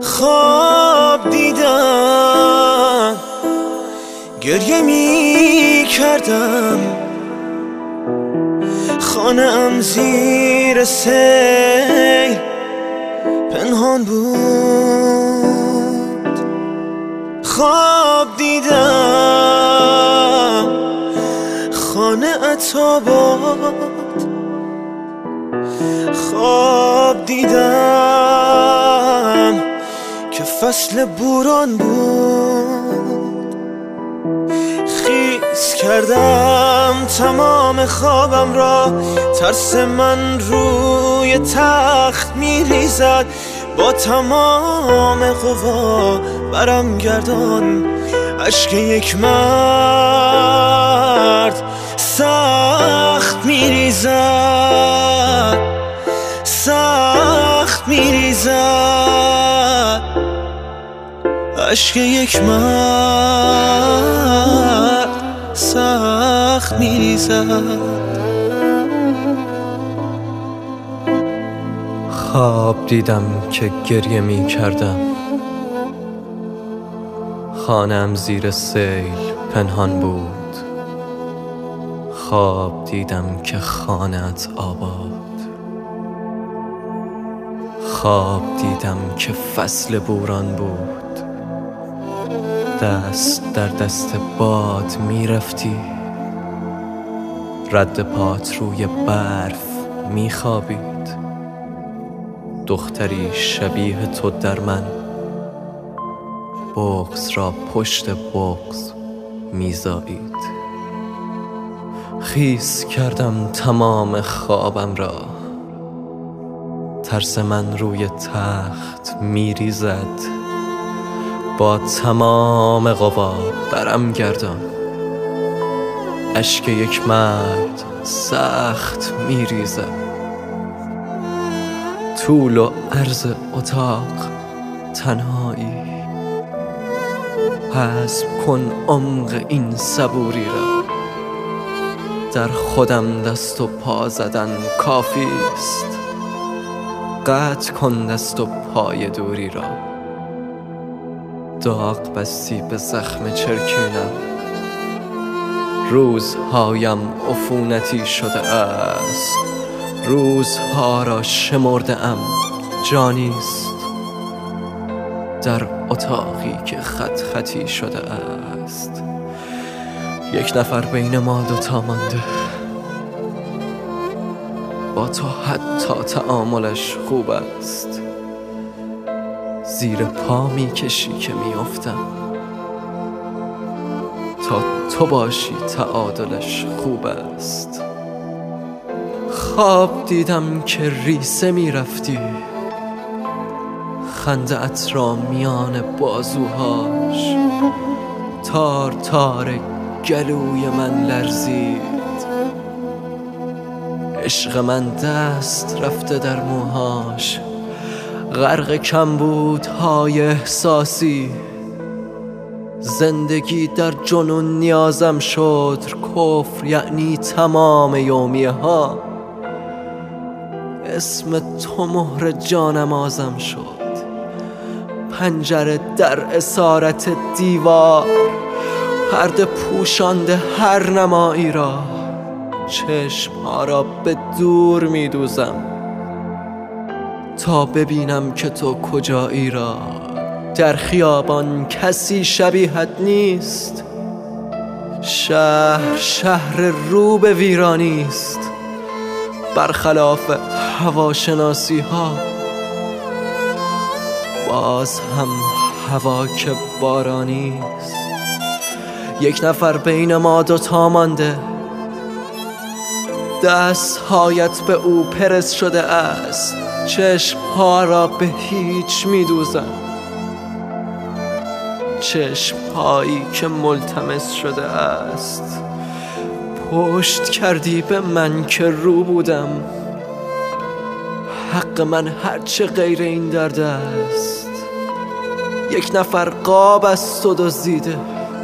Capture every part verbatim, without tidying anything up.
خواب دیدم گریه می کردم، خانه‌ام زیر سیل پنهان بود. خواب دیدم خانه‌ات آباد، خواب دیدم که فصل بوران بود. خیس کردم تمام خوابم را، ترس من روی تخت می ریزد. با تمام قوا برم گردان، اشک یک مرد سخت می ریزد، سخت می ریزد. اشک یک مرد سخت می ریزد. خواب دیدم که گریه می کردم، خانه‌ام زیر سیل پنهان بود. خواب دیدم که خانه‌ات آباد، خواب دیدم که فصل بوران بود. دست در دست باد می رفتی، رد پات روی برف می خوابید. دختری شبیه تو در من، بغض را پشت بغض میزایید. خیس کردم تمام خوابم را، ترس من روی تخت میریزد. با تمام قوا برم گردان، اشک یک مرد سخت میریزد. طول و عرض اتاق تنهایی، حسب کن عمق این صبوری را. در خودم دست و پا زدن کافی است، قطع کن دست و پای دوری را. داغ بستی به زخم چرکینم، روزهایم عفونتی شده است. روزها را شمرده ام جانیست، در اتاقی که خط خطی شده است. یک نفر بین ما دوتا مانده، با تو حتی تعاملش خوب است. زیر پا می کشی که می افتم، تا تو باشی تعادلش خوب است. خواب دیدم که ریسه می رفتی، خنده ات را میان بازوهاش. تار تار گلوی من لرزید، عشق من دست رفته در موهاش. غرق کمبودهای احساسی، زندگی در جنون نیازم شد. کفر یعنی تمام یومیه ها، اسم تو مهر جانمازم شد. پنجره در اسارت دیوار، پرده پوشانده هر نمایی را. چشمها را به دور می دوزم تا ببینم که تو کجایی را. در خیابان کسی شبیهت نیست، شهر شهر رو به ویرانی است. برخلاف هواشناسی ها، باز هم هوا که بارانی است. یک نفر بین ما دوتا مانده، دست هایت به او پرس شده است. چشم ها را به هیچ می دوزم، چشم هایی که ملتمس شده است. پشت کردی به من که رو بودم، حق من هرچه غیر این درد است. یک نفر قاب از تو دزدیده،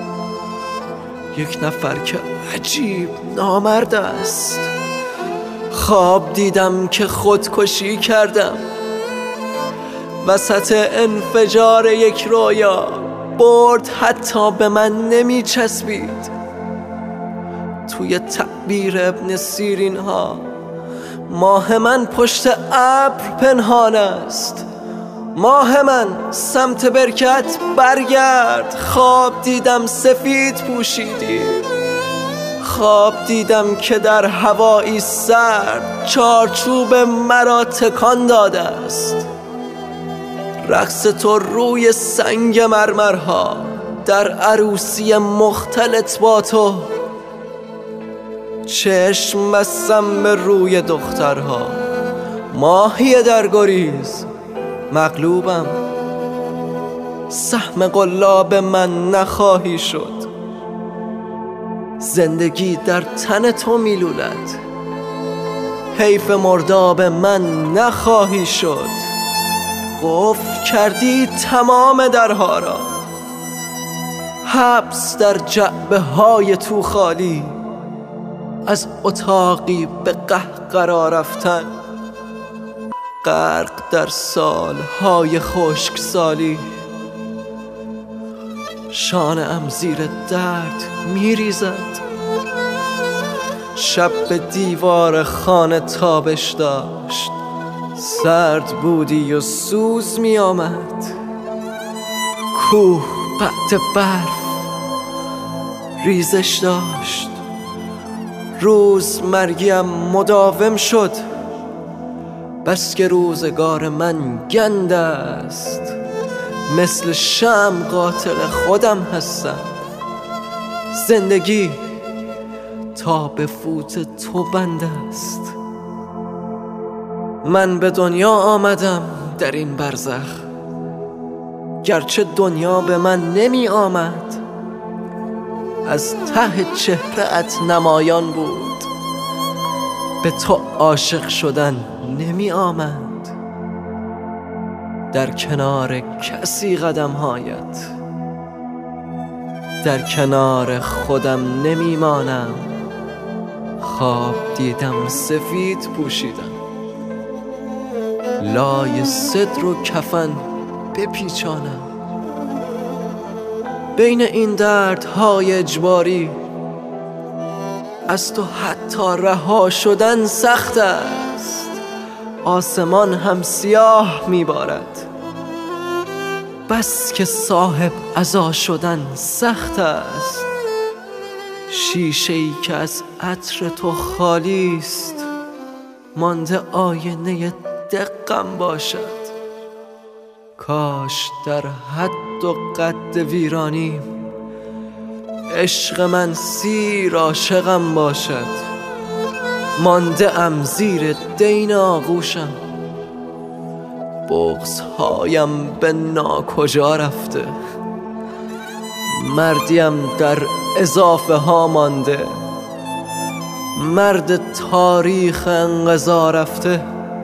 یک نفر که عجیب نامرد است. خواب دیدم که خودکشی کردم، وسط انفجار یک رویا برد حتی به من نمی چسبید. توی تعبیر ابن سیرین ها ماه من پشت ابر پنهان است. ماه من سمت برکت برگرد. خواب دیدم سفید پوشیدی، خواب دیدم که در هوایی سرد چارچوب مرا تکان داده است. رقص تو روی سنگ مرمرها در عروسی مختلط با تو. چشم بستم به روی دخترها، ماهی در گریز مغلوبم. سهم قلاب من نخواهی شد، زندگی در تن تو میلولد. حیف مرداب من نخواهی شد، قفل کردی تمام درها را. حبس در جعبه های تو خالی، از اتاقی به قهقرا رفتن. غرق در سالهای خشکسالی، شانه‌ام زیر درد میریزد. شب به دیوار خانه تابش داشت، سرد بودی و سوز می آمد. کوه بعد برف ریزش داشت. روز مرگیم مداوم شد، بس که روزگار من گند است. مثل شمع قاتل خودم هستم. زندگی تا به فوت تو بند است. من به دنیا آمدم در این برزخ، گرچه دنیا به من نمی آمد. از ته چهره‌ات نمایان بود، به تو عاشق شدن نمی آمد. در کنار کسی قدم‌هایت، در کنار خودم نمی مانم. خواب دیدم سفید پوشیدم، لای صدر و کفن بپیچانم. بین این دردهای اجباری از تو حتی رها شدن سخت است. آسمان هم سیاه میبارد، بس که صاحب عزا شدن سخت است. شیشه‌ای که از عطر تو خالی است، مانده آینه دقم باشد. کاش در حد و قد ویرانیم عشق من سیر عاشقم باشد. مانده ام زیر دین آغوشم، بغض‌هایم به ناکجا رفته. مردیم در اضافه ها مانده، مرد تاریخ انقضا رفته.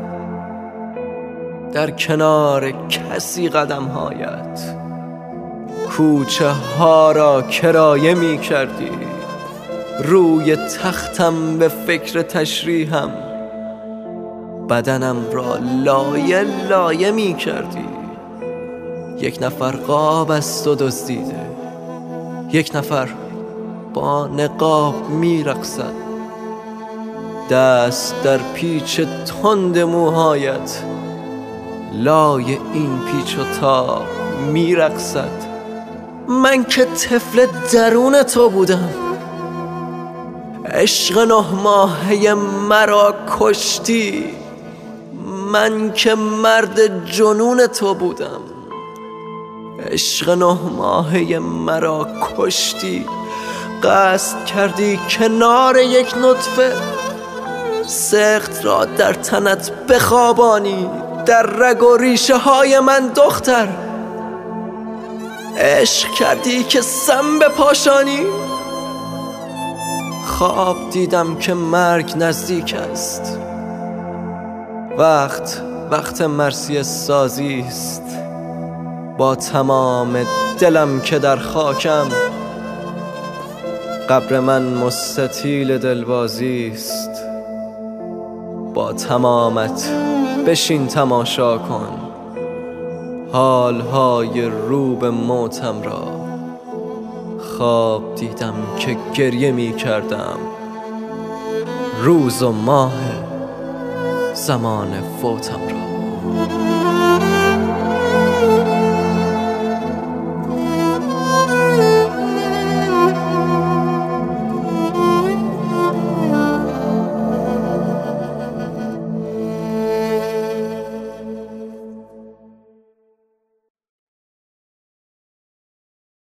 در کنار کسی قدم‌هایت کوچه ها را کرایه می کردی. روی تختم به فکر تشریحم، بدنم را لایه لایه می کردی. یک نفر قاب از تو دزدیده، یک نفر با نقاب می رقصد. دست در پیچ تند موهایت، لای این پیچ و تاب می رقصد. من که طفل درون تو بودم، عشق نه ماهه مرا کشتی. من که مرد جنون تو بودم، عشق نه ماهه مرا کشتی. قصد کردی کنار یک نطفه، سخت را در تنت بخوابانی. در رگ و ریشه های من دختر، عشق کردی که سم بپاشانی. خواب دیدم که مرگ نزدیک است. وقت وقت مرثیه سازی است. با تمام دلم که در خاکم، قبر من مستطیل دلبازی است. با تمامت بشین تماشا کن، حالهای رو به موتم را. خواب دیدم که گریه می کردم، روز و ماه زمان فوتم را.